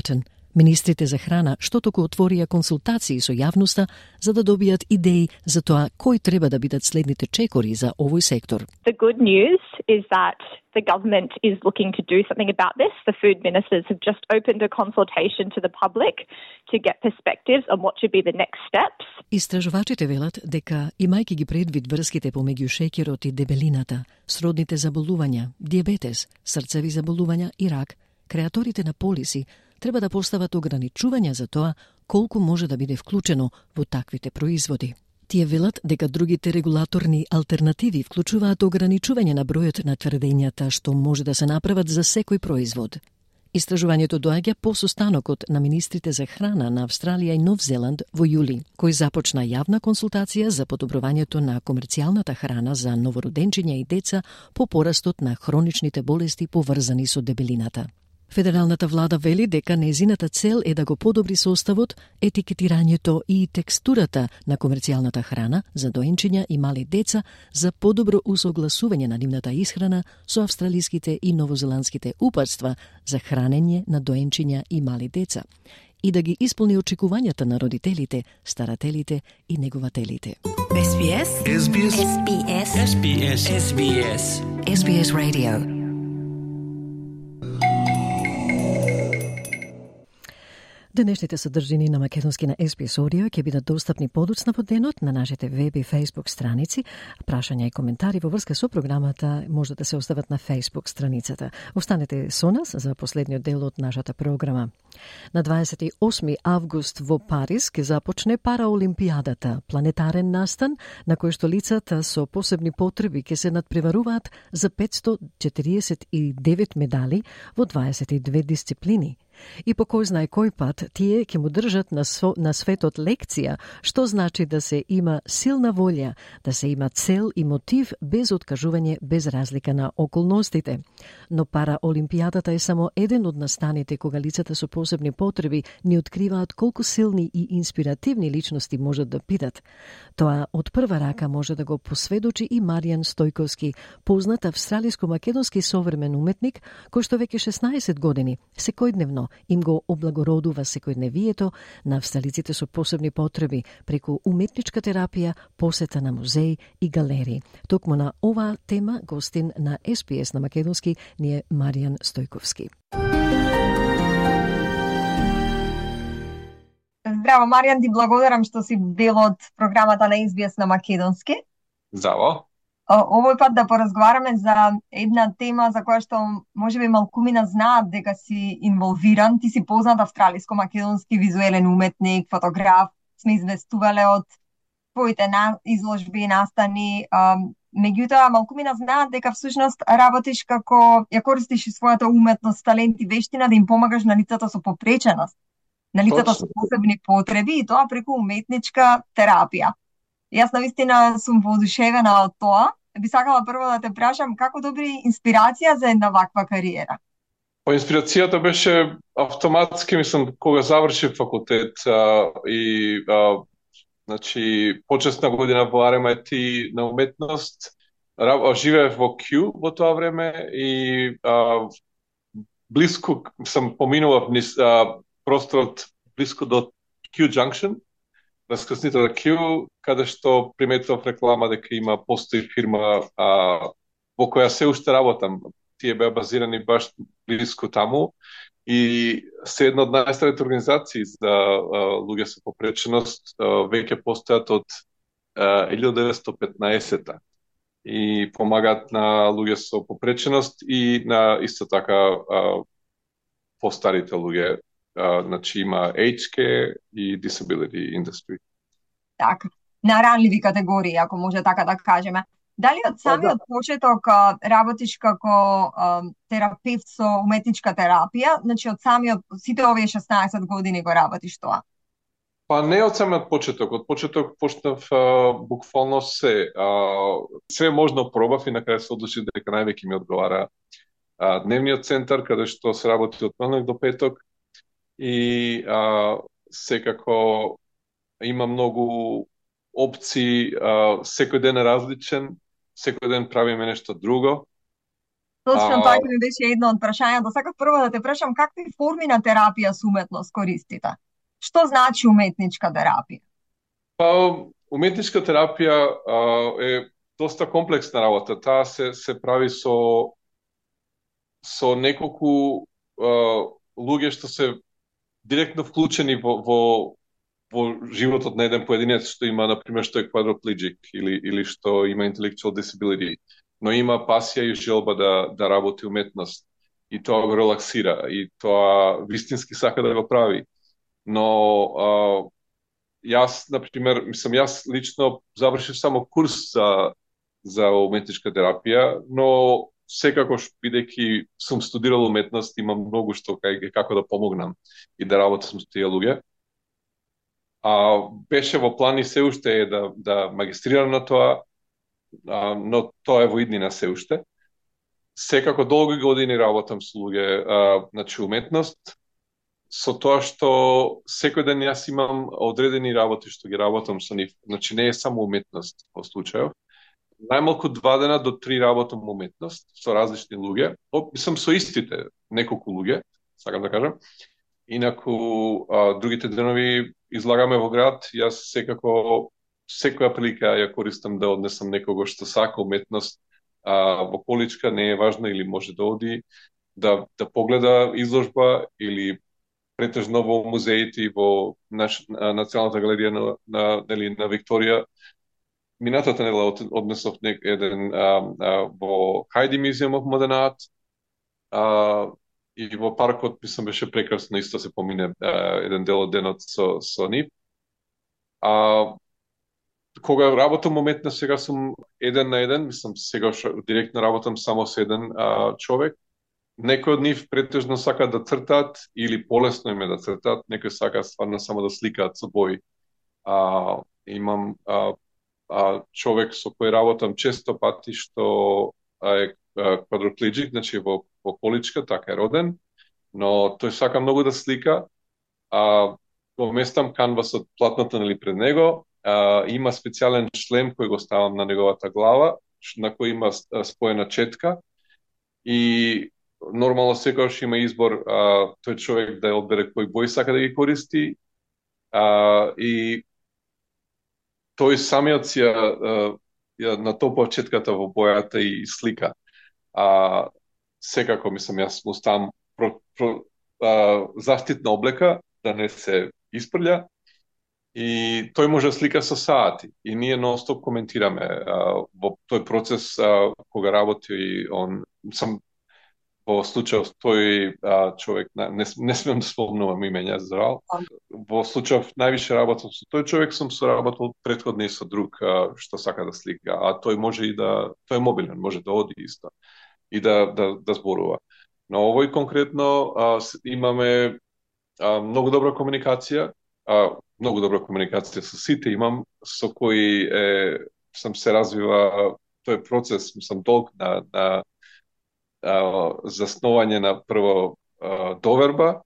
Министрите за храна што току отворија консултации со јавноста за да добијат идеи за тоа кои треба да бидат следните чекори за овој сектор. The good news is that the government is looking to do something about this. The food ministers have just opened a consultation to the public to get perspectives on what should be the next steps. Истражувачите велат дека, имајќи ги предвид врските помеѓу шеќерот и дебелината, сродните заболувања, диабетес, срцеви заболувања и рак, креаторите на полиси треба да постават ограничувања за тоа колку може да биде вклучено во таквите производи. Тие велат дека другите регулаторни алтернативи вклучуваат ограничување на бројот на тврдењата што може да се направат за секој производ. Истражувањето доаѓа по состанокот на министрите за храна на Австралија и Нов Зеланд во јули, кој започна јавна консултација за подобрувањето на комерцијалната храна за новороденчиња и деца по порастот на хроничните болести поврзани со дебелината. Федералната влада вели дека нејзината цел е да го подобри составот, етикетирањето и текстурата на комерцијалната храна за доенчиња и мали деца за подобро усогласување на нивната исхрана со австралиските и новозеландските упатства за хранење на доенчиња и мали деца и да ги исполни очекувањата на родителите, старателите и негователите. Ес Би Ес Ес Би Ес Ес Би Ес Ес Би Ес Ес Би Ес Ес Би Ес Radio. Денешните содржини на македонски на Ес Би Ес Audio ќе бидат достапни подоцна во денот на нашите веб и Facebook страници. Прашања и коментари во врска со програмата може да се остават на Facebook страницата. Останете со нас за последниот дел од нашата програма. На дваесет и осми август во Париз ќе започне Параолимпијадата, планетарен настан на кој што лицата со посебни потреби ќе се надпреваруваат за петстотини четириесет и девет медали во дваесет и две дисциплини. И по кој знае кој пат тие ќе му држат на, со, на светот лекција што значи да се има силна волја, да се има цел и мотив без откажување, без разлика на околностите. Но Параолимпијадата е само еден од настаните кога лицата со посебни потреби ни откриваат колку силни и инспиративни личности можат да бидат. Тоа од прва рака може да го посведочи и Маријан Стојковски, познат австралиско-македонски современ уметник кој што веќе шеснаесет години секојдневно им го облагородува секојдневието на австралиците со посебни потреби преку уметничка терапија, посета на музеи и галерии. Токму на оваа тема гостин на Ес Би Ес на македонски ни е Маријан Стојковски. Здраво, Маријан, ти благодарам што си дел од програмата на Ес Би Ес на македонски. Здраво. Овој пат да поразговараме за една тема за која што можеби малкумина знаат дека си инволвиран. Ти си познат австралиско-македонски визуелен уметник, фотограф, сме известувале од твоите на изложби и настани. Меѓутоа, малкумина знаат дека всушност работиш како ја користиш својата уметност, талент и вештина да им помагаш на лицата со попреченост, на лицата со посебни потреби и тоа преку уметничка терапија. Јас навистина сум воодушевена од тоа. Би сакала прво да те прашам како добри инспирација за една ваква кариера? Па инспирацијата беше автоматски, мислам, кога завршив факултет а, и а, значи почесна година во Ар Ем Ай Ти на уметност, живеев во Кју во тоа време и а, блиску сам поминував низ а, просторот блиску до Кју Junction, раскрсницата Q, каде што приметував реклама дека има постои фирма а, во која се уште работам. Тие беа базирани баш близко таму и се една од најстарите организации за а, луѓе со попреченост а, веќе постојат од а, илјада деветстотини и петнаесета и помагаат на луѓе со попреченост и на исто така а, постарите луѓе. Uh, значи има Age Care и Disability Industry. Така, на ранливи категории, ако може така да кажеме. Дали од самиот почеток работиш како а, терапевт со уметничка терапија, значи од самиот сите овие шеснаесет години го работиш тоа? Па не од самиот почеток, од почеток почнав а, буквално се. А, се можно пробав и на крај се одлучив дека највеќе ми одговара а, дневниот центар, каде што се работи од понеделник до петок. И а, секако има многу опции, а, секој ден е различен, секој ден правиме нешто друго. Точно тоа ќе ми беше едно од прашањата. Сакав прво да те прашам какви форми на терапија со уметност користите? Што значи уметничка терапија? Па, уметничка терапија а, е доста комплексна работа. Таа се се прави со со неколку а, луѓе што се директно вклучени во во во животот на еден поединец што има, например, што е quadriplegic или или што има intellectual disability, но има пасија и желба да да работи уметност и тоа го релаксира и тоа вистински сака да го прави. Но а, јас, например, мислам, јас лично завршив само курс за за уметничка терапија, но секакош бидејќи сум студирал уметност, имам многу што кај како да помогнам и да работам со тие луѓе. А беше во план и се уште е да да магистрирам на тоа, а, но тоа е во иднина се уште. Секако долги години работам со луѓе, а, значи уметност, со тоа што секој ден јас имам одредени работи што ги работам со нив. Значи не е само уметност во случајов. Најмалку два дена до три работам уметност со различни луѓе. Мислам со истите неколку луѓе, сакам да кажам. Инаку а, другите денови излагаме во град, јас секако секоја прилика ја користам да однесам некого што сака уметност а, во Поличка, не е важно или може да оди да да погледа изложба или претежно во музеите и во наш, Националната галерија на на нели на Викторија. Минатата недела однесов нек еден а, а, во Хайди Museum of Modern Art, а, и во паркот, мислам, беше прекрасно исто се помине а, еден дел од денот со, со нив. А, кога работам уметност, сега сум еден на еден, мислам, сега директно работам само со еден а, човек. Некој од нив претежно сака да цртаат или полесно им е да цртаат, некој сака стварно само да сликаат со бои. А, имам а, а, човек со кој работам често пати што е quadriplegic, значи во во Поличка, така е роден, но тој сака многу да слика, а го местам канвасот платното нели пред него, а, има специјален шлем кој го ставам на неговата глава, на кој има споена четка и нормално секогаш има избор а, тој човек да одбере кој бој сака да ги користи, а, и тој самиот си ја, ја натопува четката во бојата и слика. А, секако, мислам, јас му ставам про, про, а, заштитна облека, да не се испрља, и тој може да слика со сати. И ние нон-стоп коментираме а, во тој процес а, кога работи и он, сам во случајов тој а, човек, не, не смеам да спомнувам имења, зрал, во случајов највише работам со тој човек, сум соработил претходно и со друг а, што сака да слика, а тој може и да, тој е мобилен, може да оди исто и да, да, да зборува. Но овој конкретно а, имаме а, многу добра комуникација, а, многу добра комуникација со сите имам, со кои е, сам се развива тој процес, мислам, долг на, на а, засновање на прво а, доверба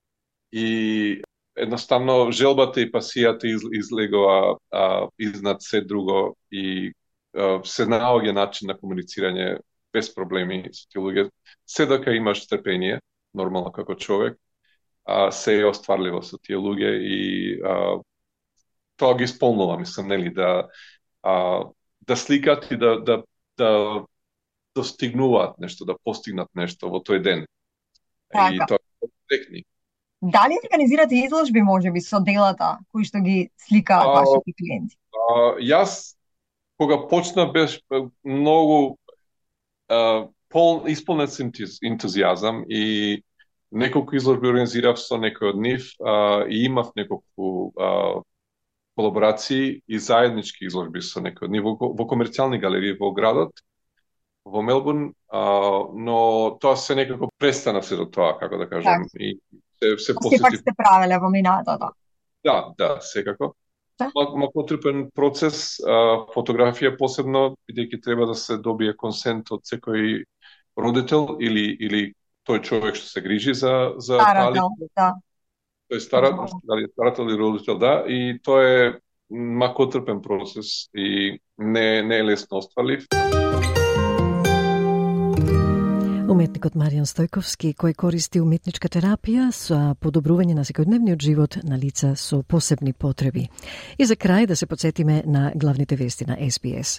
и едноставно желбата и пасијата из, излегува а, изнад се друго и а, се наоѓа начин на комуницирање без проблеми со тие луѓе. Се дека имаш трпение, нормално како човек, а, се е остварливо со тие луѓе и а, тоа ги исполнува, мислам, нели, да, а, да сликат и да, да, да достигнуваат нешто, да постигнат нешто во тој ден. Така. И тоа е техник. Дали организирате изложби, можеби, со делата кои што ги сликаат вашите клиенти? А, јас, кога почна, беше многу а, пол, исполнет со ентузијазам и неколку изложби организирав со некој од нив а, и имав неколку а, колаборации и заеднички изложби со некој од нив во, во комерцијални галерии во градот, во Мелбурн, а, но тоа се некако престана се до тоа, како да кажам. Так. И се, се посети... Сепак сте правеле во минатото. Да, да, секако. Да. Малку отрупен процес, а, фотографија посебно, бидејќи треба да се добие консент од секој родител или или тој човек што се грижи за за старател, да. Тој старател, дали старател или родител, да, и тоа е малку отрупен процес и не не е лесно остварлив. Уметникот Маријан Стојковски, кој користи уметничка терапија за подобрување на секојдневниот живот на лица со посебни потреби. И за крај да се подсетиме на главните вести на Ес Би Ес.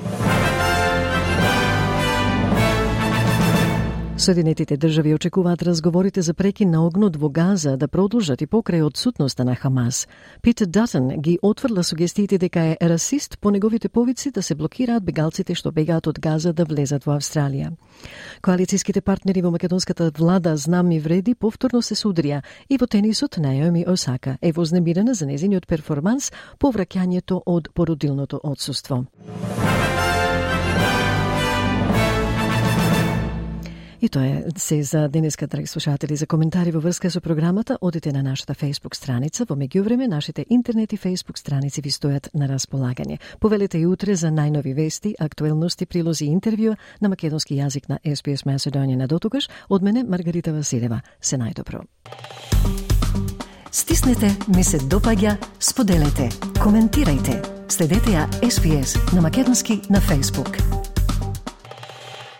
Соединетите држави очекуваат разговорите за прекин на огнот во Газа да продолжат и покрај отсутноста на Хамас. Питер Датон ги отврла сугестиите дека е расист по неговите повици да се блокираат бегалците што бегаат од Газа да влезат во Австралија. Коалицијските партнери во македонската влада знам и вреди повторно се судрија и во тенисот Наоми Осака е вознемирена за нејзиниот перформанс по враќањето од породилното отсуство. И тоа е се за денеска, драги слушатели. За коментари во врска со програмата, одите на нашата Facebook страница. Во меѓувреме, нашите интернет и Facebook страници ви стојат на располагање. Повелете и утре за најнови вести, актуелности, прилози и интервјуа на македонски јазик на Ес Би Ес Macedonian. На дотогаш, од мене Маргарита Василева. Се најдобро. Стиснете, ми се допаѓа, споделете, коментирајте. Следете ја Ес Би Ес на македонски на Facebook.